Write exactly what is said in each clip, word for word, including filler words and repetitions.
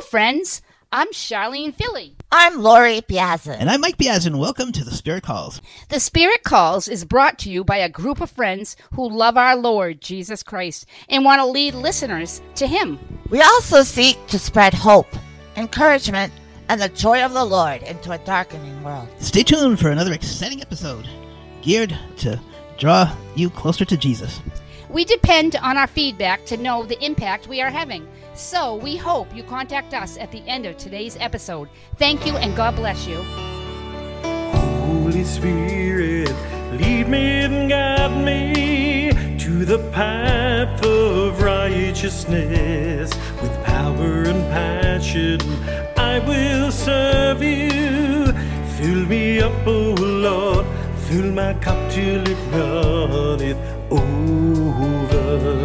friends. I'm Charlene Philly. I'm Lori Biazin. And I'm Mike Biazin. Welcome to The Spirit Calls. The Spirit Calls is brought to you by a group of friends who love our Lord Jesus Christ and want to lead listeners to Him. We also seek to spread hope, encouragement, and the joy of the Lord into a darkening world. Stay tuned for another exciting episode geared to draw you closer to Jesus. We depend on our feedback to know the impact we are having. So we hope you contact us at the end of today's episode. Thank you and God bless you. Holy Spirit, lead me and guide me to the path of righteousness. With power and passion, I will serve you. Fill me up, O Lord, fill my cup till it runneth over.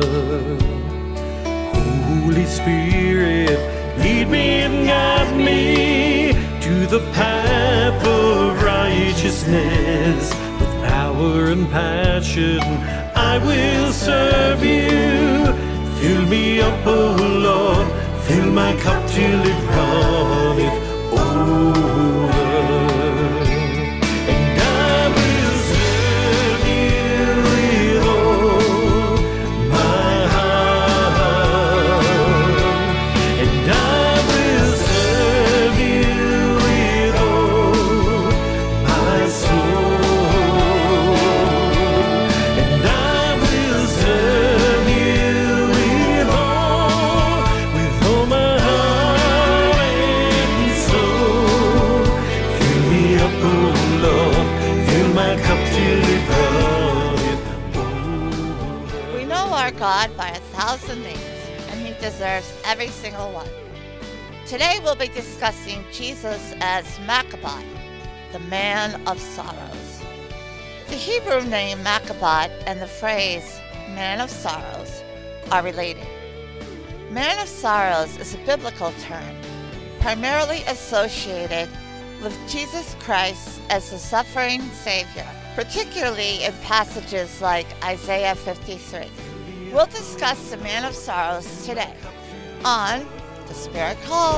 Holy Spirit, lead me and guide me to the path of righteousness. With power and passion, I will serve you. Fill me up, O Lord, fill my cup till it runneth over. And I will serve you with all my heart. And I will serve you with all my soul. And I will serve you with all, with all my heart and soul. Fill me up, O Lord, fill my cup till it runneth over. We know our God by a thousand names, and He deserves every single one. Today we'll be discussing Jesus as Maccabat, the man of sorrows. The Hebrew name Maccabat and the phrase man of sorrows are related. Man of sorrows is a biblical term, primarily associated with Jesus Christ as the suffering Savior, particularly in passages like Isaiah fifty-three. We'll discuss the man of sorrows today on The Spirit Calls.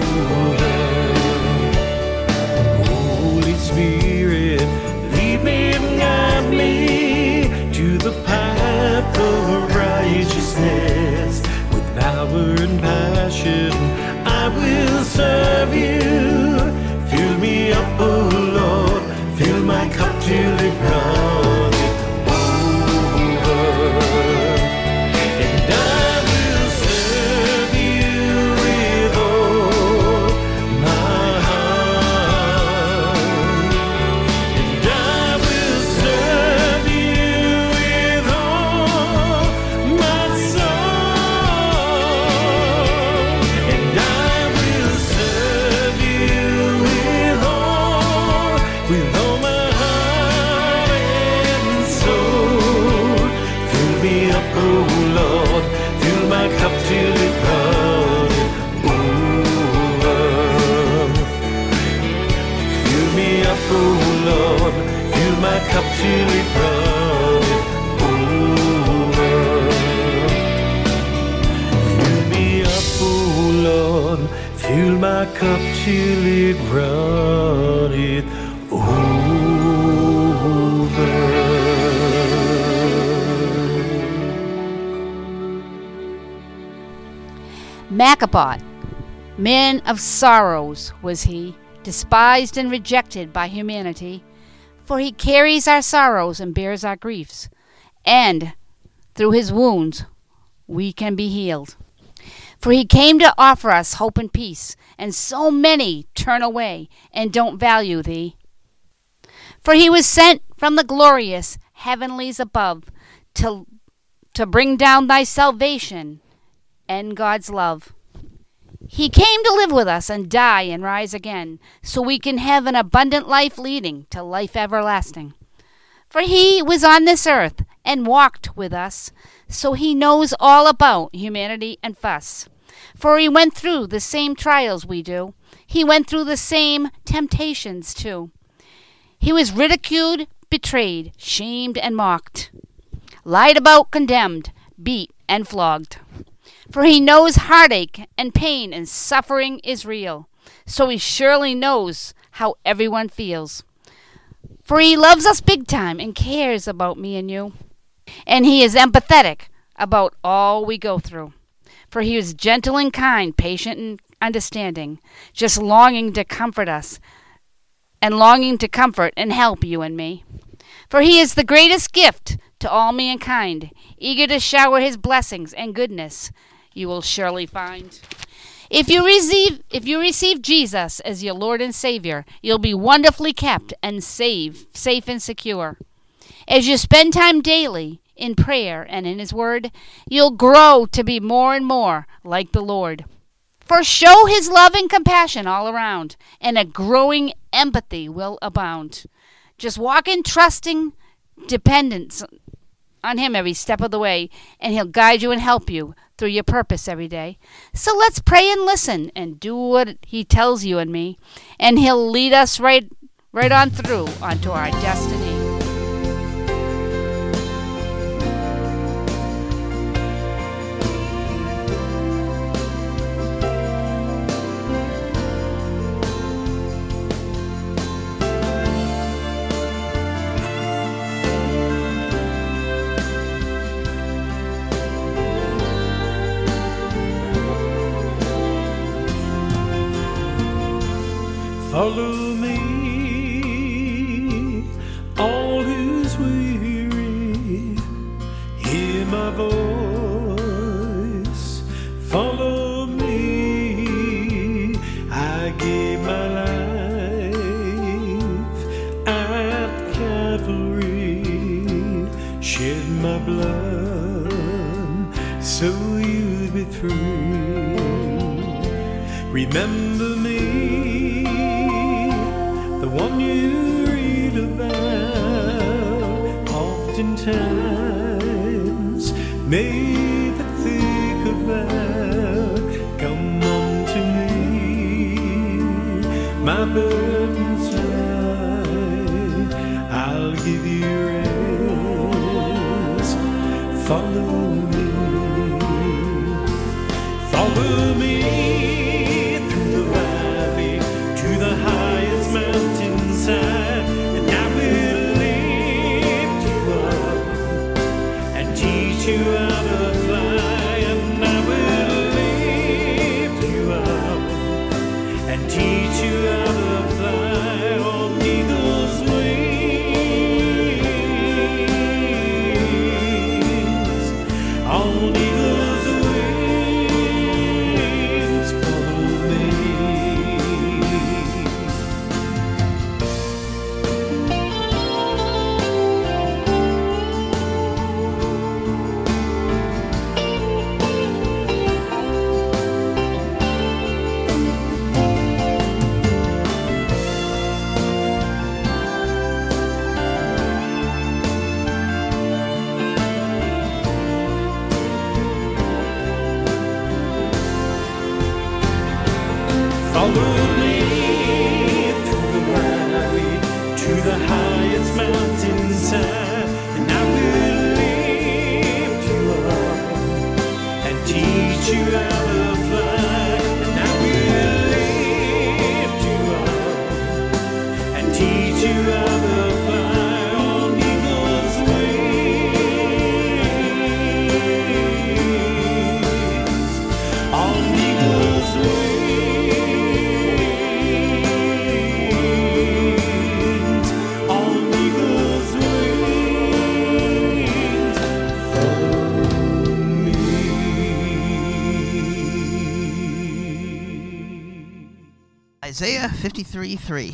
Holy Spirit, lead me and guide me to the path of righteousness. With power and passion, I will serve you. Fill me up, O Lord, fill my cup till it runneth over. And I will serve you with all my heart. And I will serve you with all my soul. And I will serve you with all, with all my heart and soul. Fill me up, O Lord, fill my cup till it runneth over. Fill me up, O Lord, fill my cup till it runneth over. Fill me up, O Lord, fill my cup till it runneth Maccabat, man of sorrows was he, despised and rejected by humanity. For he carries our sorrows and bears our griefs, and through his wounds we can be healed. For he came to offer us hope and peace, and so many turn away and don't value thee. For he was sent from the glorious heavenlies above to, to bring down thy salvation and God's love. He came to live with us and die and rise again, so we can have an abundant life leading to life everlasting. For he was on this earth and walked with us, so he knows all about humanity and fuss. For he went through the same trials we do. He went through the same temptations too. He was ridiculed, betrayed, shamed, and mocked, lied about, condemned, beat, and flogged. For he knows heartache and pain and suffering is real. So he surely knows how everyone feels. For he loves us big time and cares about me and you. And he is empathetic about all we go through. For he is gentle and kind, patient and understanding, just longing to comfort us and longing to comfort and help you and me. For he is the greatest gift to all mankind, eager to shower his blessings and goodness you will surely find. If you receive if you receive Jesus as your Lord and Savior, you'll be wonderfully kept and safe, safe and secure. As you spend time daily in prayer and in his word, you'll grow to be more and more like the Lord. For show his love and compassion all around, and a growing empathy will abound. Just walk in trusting dependence on him every step of the way, and he'll guide you and help you through your purpose every day. So let's pray and listen and do what he tells you and me, and he'll lead us right right on through onto our destiny. Follow me, all who's weary, hear my voice. Follow me, I gave my life at Calvary, shed my blood so you'd be free. Remember me, the one you read about, oftentimes made to think about. Come unto me, my burdens light, I'll give you rest. Follow me, follow me through the valley to the highest mountainside, and I will lift you up and teach you how to fly, and I will lift you up and teach you how to fly on eagle's wings, on eagle's wings. Follow me. Follow me through the valley to the highest mountainside, and I will lift you up and teach you how to fly, and I will lift you up and teach you how to fly on eagle's wings, on eagle's wings. Isaiah fifty-three three.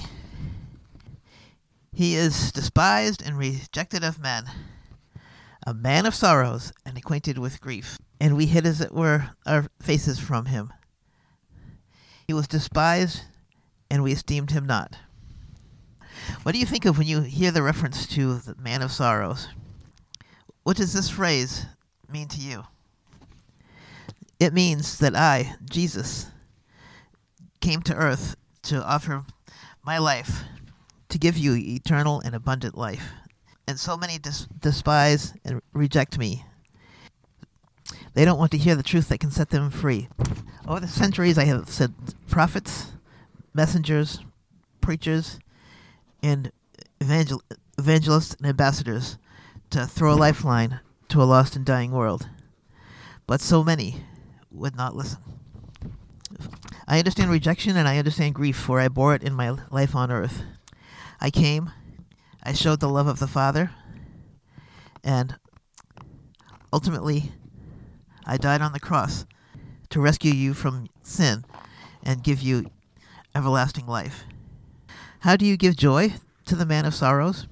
He is despised and rejected of men, a man of sorrows and acquainted with grief, and we hid as it were our faces from him. He was despised, and we esteemed him not. What do you think of when you hear the reference to the man of sorrows? What does this phrase mean to you? It means that I, Jesus, came to earth to offer my life, to give you eternal and abundant life. And so many dis- despise and reject me. They don't want to hear the truth that can set them free. Over the centuries, I have sent prophets, messengers, preachers, and evangel- evangelists and ambassadors to throw a lifeline to a lost and dying world. But so many would not listen. I understand rejection and I understand grief, for I bore it in my life on earth. I came, I showed the love of the Father, and ultimately, I died on the cross to rescue you from sin and give you everlasting life. How do you give joy to the man of sorrows?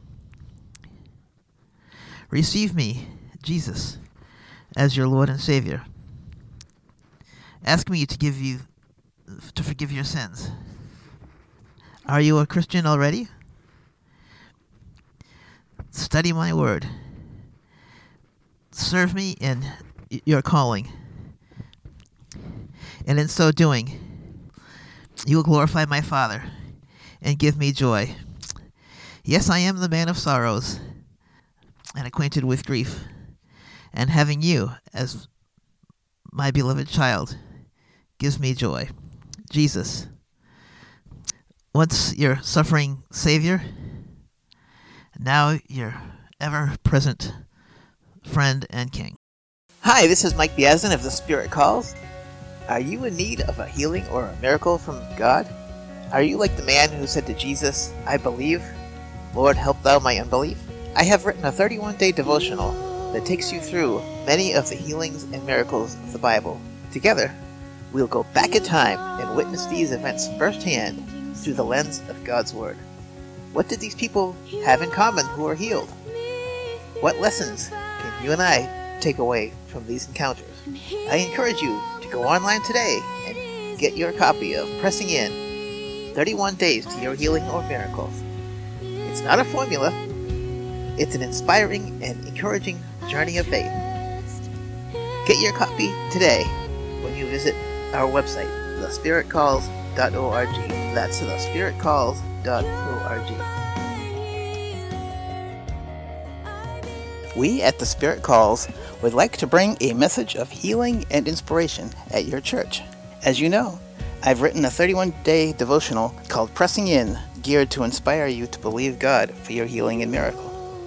Receive me, Jesus, as your Lord and Savior. Ask me to give you to forgive your sins. Are you a Christian already? Study my word. Serve me in your calling. And in so doing, you will glorify my Father and give me joy. Yes, I am the man of sorrows and acquainted with grief, and having you as my beloved child gives me joy. Jesus, once your suffering Savior, now your ever-present friend and King. Hi, this is Mike Biazin of The Spirit Calls. Are you in need of a healing or a miracle from God? Are you like the man who said to Jesus, I believe, Lord, help thou my unbelief? I have written a thirty-one day devotional that takes you through many of the healings and miracles of the Bible. Together, we'll go back in time and witness these events firsthand through the lens of God's Word. What did these people have in common who are healed? What lessons can you and I take away from these encounters? I encourage you to go online today and get your copy of Pressing In, thirty-one days to Your Healing or Miracles. It's not a formula. It's an inspiring and encouraging journey of faith. Get your copy today when you visit our website, the spirit calls dot org. That's the spirit calls dot org. We at The Spirit Calls would like to bring a message of healing and inspiration at your church. As you know, I've written a thirty-one day devotional called Pressing In, geared to inspire you to believe God for your healing and miracle.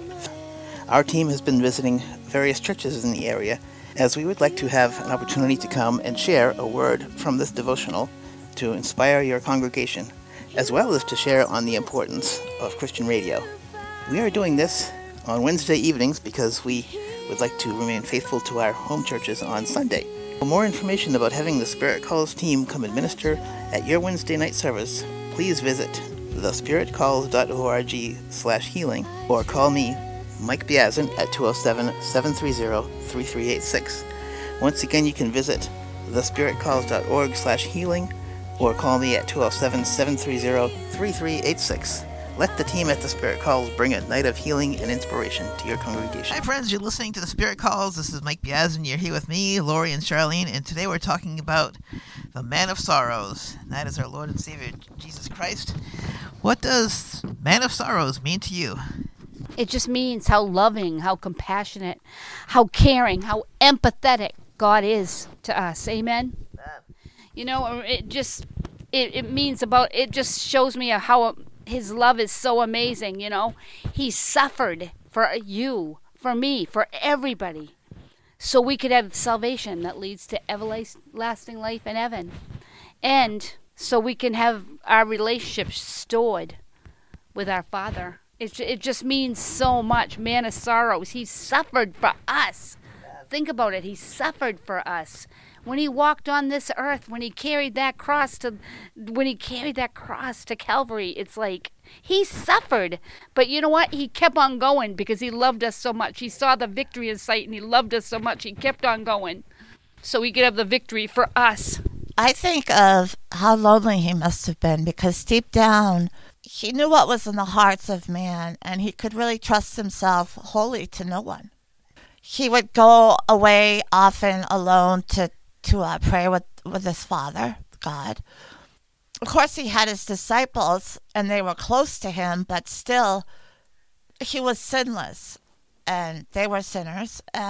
Our team has been visiting various churches in the area, as we would like to have an opportunity to come and share a word from this devotional to inspire your congregation, as well as to share on the importance of Christian radio. We are doing this on Wednesday evenings because we would like to remain faithful to our home churches on Sunday. For more information about having the Spirit Calls team come and minister at your Wednesday night service, please visit the spirit calls dot org slash healing or call me, Mike Biazin, at two oh seven, seven three zero, three three eight six. Once again, you can visit the spirit calls dot org slash healing or call me at two oh seven, seven three zero, three three eight six. Let the team at The Spirit Calls bring a night of healing and inspiration to your congregation. Hi friends, you're listening to The Spirit Calls. This is Mike Biazin. You're here with me, Lori, and Charlene, and today we're talking about the Man of Sorrows. And that is our Lord and Savior, Jesus Christ. What does Man of Sorrows mean to you? It just means how loving, how compassionate, how caring, how empathetic God is to us. Amen? Amen. You know, it just, it, it means about, it just shows me how His love is so amazing, you know. He suffered for you, for me, for everybody, so we could have salvation that leads to everlasting life in heaven. And so we can have our relationship stored with our Father. It, it just means so much. Man of sorrows. He suffered for us. Think about it. He suffered for us. When he walked on this earth, when he carried that cross to, when he carried that cross to Calvary, it's like he suffered. But you know what? He kept on going because he loved us so much. He saw the victory in sight and he loved us so much. He kept on going so he could have the victory for us. I think of how lonely he must have been because deep down, he knew what was in the hearts of man and he could really trust himself wholly to no one. He would go away often alone to to uh, pray with, with his Father, God. Of course, he had his disciples, and they were close to him, but still, he was sinless, and they were sinners, and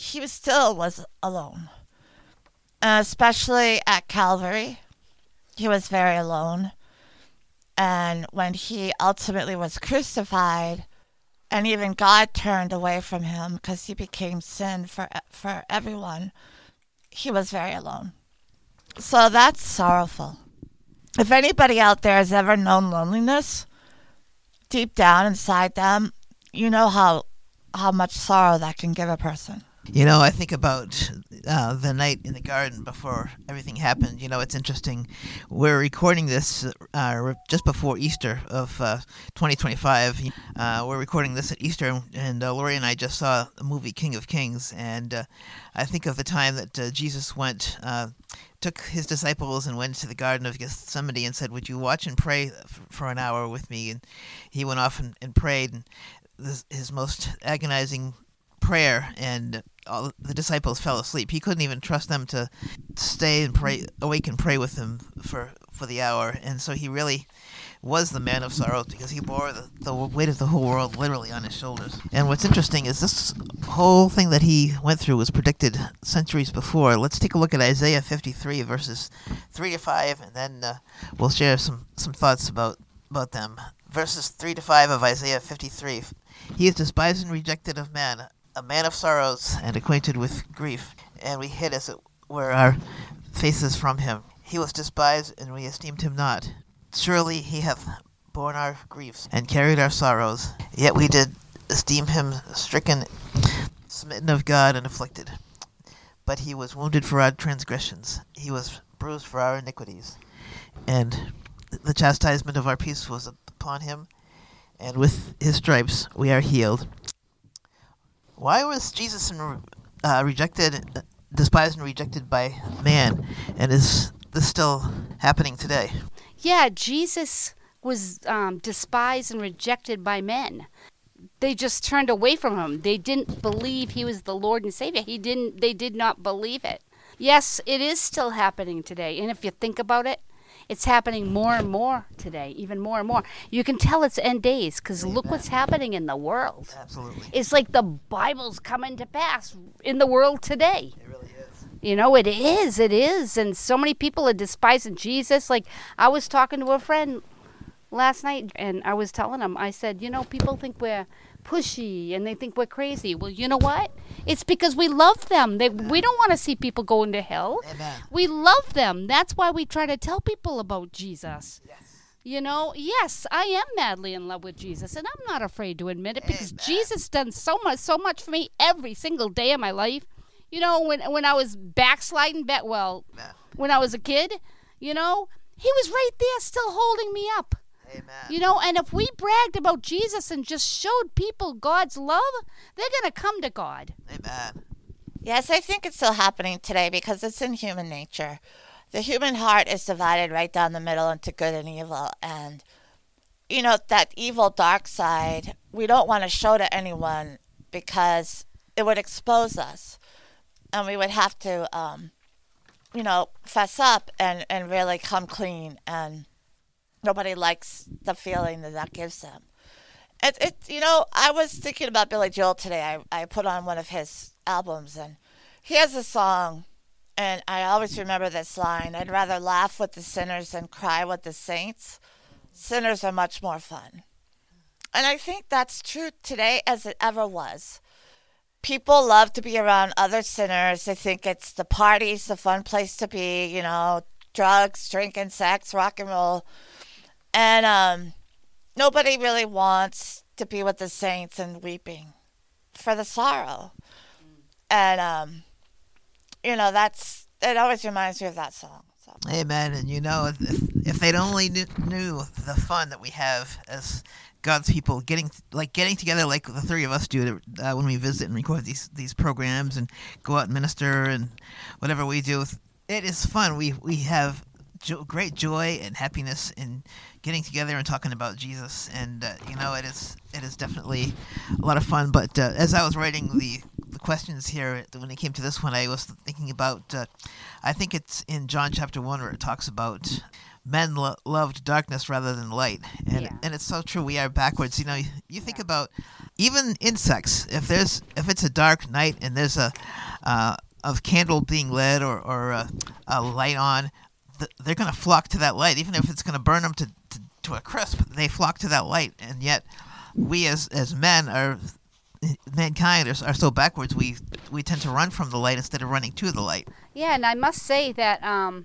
he was still was alone. And especially at Calvary, he was very alone. And when he ultimately was crucified, and even God turned away from him because he became sin for for everyone, he was very alone. So that's sorrowful. If anybody out there has ever known loneliness, deep down inside them, you know how how much sorrow that can give a person. You know, I think about uh, the night in the garden before everything happened. You know, it's interesting. We're recording this uh, just before Easter of uh, twenty twenty-five. Uh, we're recording this at Easter, and uh, Lori and I just saw the movie King of Kings. And uh, I think of the time that uh, Jesus went, uh, took his disciples and went to the Garden of Gethsemane and said, "Would you watch and pray f- for an hour with me?" And he went off and, and prayed. And this, his most agonizing prayer, and all the disciples fell asleep. He couldn't even trust them to stay and pray, awake and pray with him for, for the hour. And so he really was the man of sorrows, because he bore the, the weight of the whole world literally on his shoulders. And what's interesting is this whole thing that he went through was predicted centuries before. Let's take a look at Isaiah fifty-three, verses three to five, and then uh, we'll share some, some thoughts about, about them. Verses three to five of Isaiah fifty-three. He is despised and rejected of man, a man of sorrows and acquainted with grief, and we hid as it were our faces from him. He was despised, and we esteemed him not. Surely he hath borne our griefs and carried our sorrows, yet we did esteem him stricken, smitten of God, and afflicted. But he was wounded for our transgressions, he was bruised for our iniquities, and the chastisement of our peace was upon him, and with his stripes we are healed. Why was Jesus uh, rejected, despised and rejected by man, and is this still happening today? Yeah, Jesus was um, despised and rejected by men. They just turned away from him. They didn't believe he was the Lord and Savior. He didn't. They did not believe it. Yes, it is still happening today. And if you think about it, it's happening more and more today, even more and more. You can tell it's end days, because look what's happening in the world. Absolutely. It's like the Bible's coming to pass in the world today. It really is. You know, it is, it is. And so many people are despising Jesus. Like, I was talking to a friend last night, and I was telling him, I said, you know, people think we're pushy, and they think we're crazy. Well, you know what? It's because we love them. They, we don't want to see people go into hell. Amen. We love them. That's why we try to tell people about Jesus. Yes. You know, yes, I am madly in love with Jesus, and I'm not afraid to admit it, because Amen. Jesus done so much, so much for me every single day of my life. You know, when when I was backsliding, back, well, Amen. when I was a kid, you know, he was right there still holding me up. Amen. You know, and if we bragged about Jesus and just showed people God's love, they're going to come to God. Amen. Yes, I think it's still happening today because it's in human nature. The human heart is divided right down the middle into good and evil. And, you know, that evil dark side, we don't want to show to anyone because it would expose us. And we would have to, um, you know, fess up and, and really come clean. And nobody likes the feeling that that gives them. It, it, you know, I was thinking about Billy Joel today. I, I put on one of his albums, and he has a song, and I always remember this line: I'd rather laugh with the sinners than cry with the saints. Sinners are much more fun. And I think that's true today as it ever was. People love to be around other sinners. They think it's the parties, the fun place to be, you know, drugs, drinking, sex, rock and roll. And um, nobody really wants to be with the saints and weeping for the sorrow. And, um, you know, that's, it always reminds me of that song. So. Amen. And you know, if, if they'd only knew, knew the fun that we have as God's people, getting like getting together like the three of us do uh, when we visit and record these these programs and go out and minister and whatever we do, it is fun. We we have jo- great joy and happiness in getting together and talking about Jesus, and uh, you know, it is it is definitely a lot of fun. But uh, as I was writing the the questions here, when it came to this one, I was thinking about uh, I think it's in John chapter one where it talks about men lo- loved darkness rather than light, and Yeah. and it's so true. We are backwards. You know, you, you think about even insects. If there's if it's a dark night and there's a uh, a candle being lit or or a, a light on, th- they're gonna flock to that light, even if it's gonna burn them to, to to a crisp. They flock to that light, and yet we as as men are. Mankind are, are so backwards. We we tend to run from the light instead of running to the light. Yeah, and I must say that um,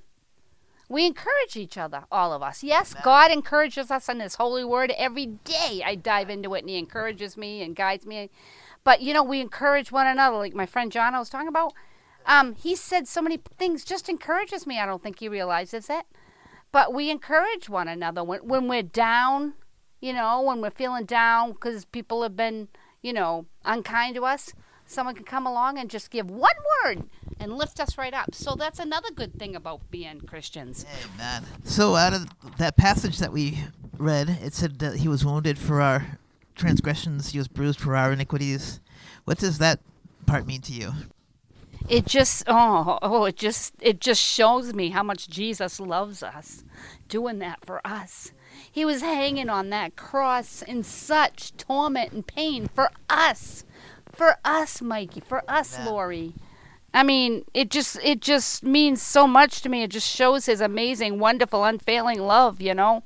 we encourage each other, all of us. Yes, God encourages us in His holy word every day. I dive into it, and He encourages me and guides me. But, you know, we encourage one another, like my friend John I was talking about. Um, he said so many things, just encourages me. I don't think he realizes it. But we encourage one another when, when we're down, you know, when we're feeling down because people have been, you know, unkind to us. Someone can come along and just give one word and lift us right up. So that's another good thing about being Christians. Amen. So out of that passage that we read, it said that He was wounded for our transgressions, He was bruised for our iniquities. What does that part mean to you? It just oh oh it just it just shows me how much Jesus loves us, doing that for us. He was hanging on that cross in such torment and pain for us. For us, Mikey, for us, Amen. Lori. I mean, it just it just means so much to me. It just shows His amazing, wonderful, unfailing love, you know.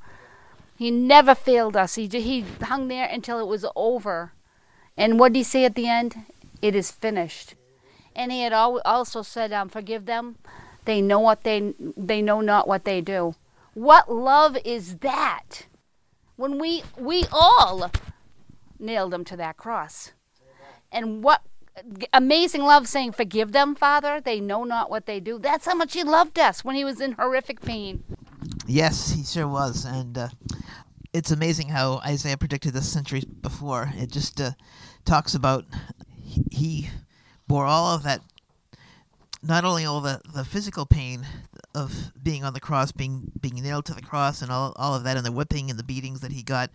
He never failed us. He he hung there until it was over. And what did He say at the end? It is finished. And He had al- also said, um, forgive them. They know what they they know not what they do. What love is that? When we we all nailed Him to that cross. And what amazing love, saying, forgive them, Father. They know not what they do. That's how much He loved us when He was in horrific pain. Yes, He sure was. And uh, it's amazing how Isaiah predicted this centuries before. It just uh, talks about he, he bore all of that, not only all the, the physical pain of being on the cross, being being nailed to the cross and all all of that, and the whipping and the beatings that He got,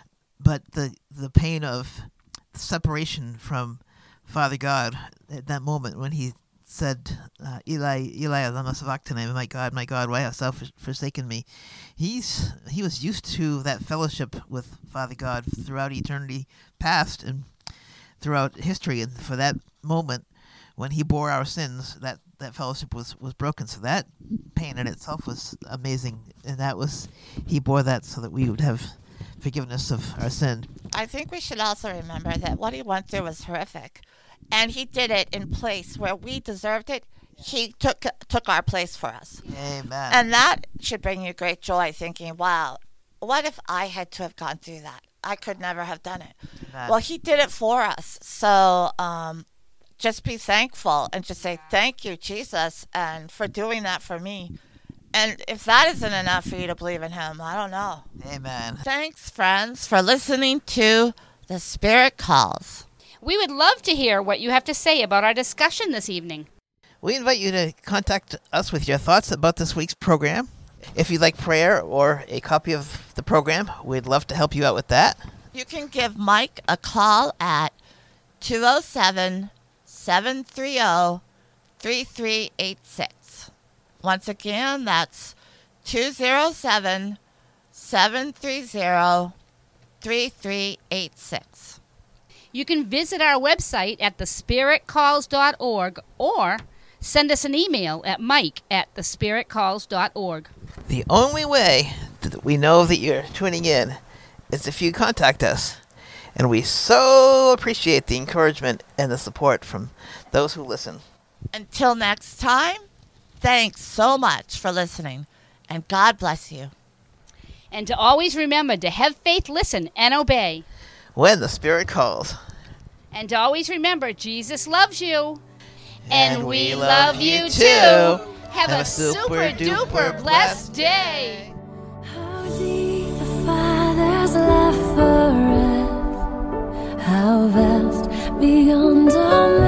but the the pain of separation from Father God at that moment when He said, uh, Eli, Eli, lama sabachthani, my God, my God, why hast thou forsaken me? He's he was used to that fellowship with Father God throughout eternity past and throughout history, and for that moment when He bore our sins, that, that fellowship was, was broken. So that pain in itself was amazing, and that was He bore that so that we would have forgiveness of our sin. I think we should also remember that what He went through was horrific, and He did it in place where we deserved it. He took took our place for us. Amen. And that should bring you great joy, thinking, wow, what if I had to have gone through that? I could never have done it. Amen. Well, He did it for us. So um, just be thankful and just say, thank you, Jesus, and for doing that for me. And if that isn't enough for you to believe in Him, I don't know. Amen. Thanks, friends, for listening to The Spirit Calls. We would love to hear what you have to say about our discussion this evening. We invite you to contact us with your thoughts about this week's program. If you'd like prayer or a copy of the program, we'd love to help you out with that. You can give Mike a call at two oh seven, seven three oh, three three eight six. Once again, that's two oh seven, seven three oh, three three eight six. You can visit our website at the spirit calls dot org or send us an email at mike at the spirit calls dot org. The only way that we know that you're tuning in is if you contact us. And we so appreciate the encouragement and the support from those who listen. Until next time, thanks so much for listening, and God bless you. And to always remember to have faith, listen, and obey. When the Spirit calls. And to always remember, Jesus loves you. And And, we we love love you you too. too. Have, Have a a super super duper duper blessed day. How deep the Father's love for us, how vast beyond our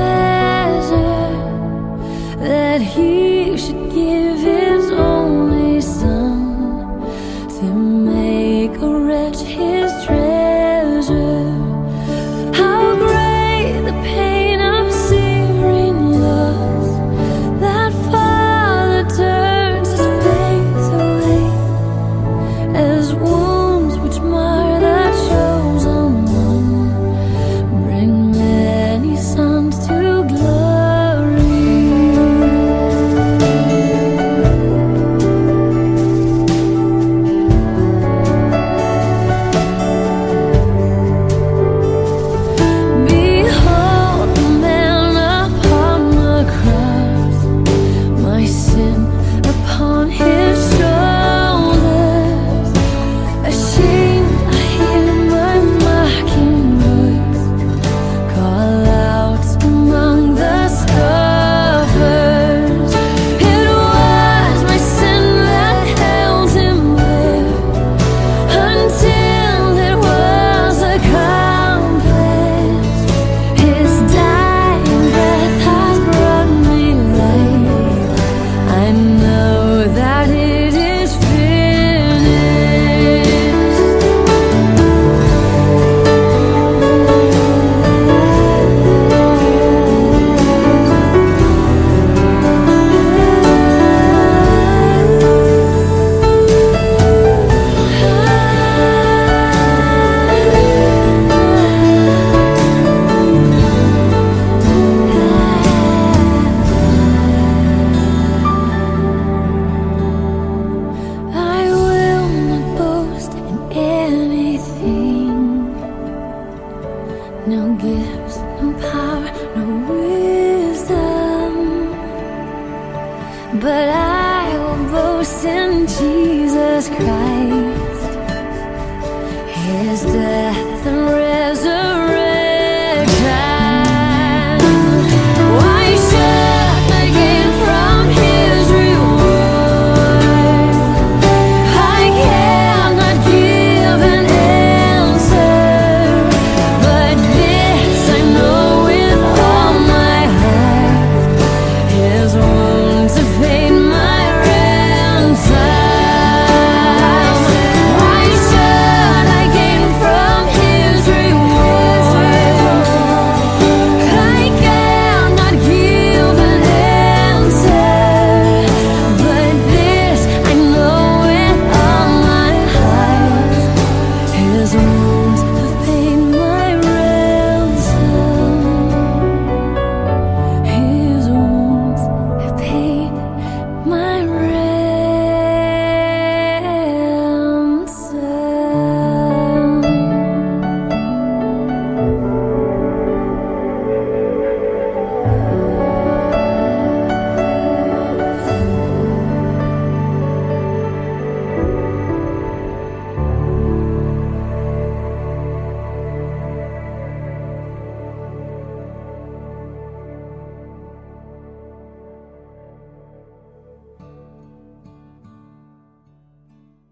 measure, that He should give His only Son to make a wretch His treasure. How great the pain of searing loss, that Father turns His face away Jesus Christ.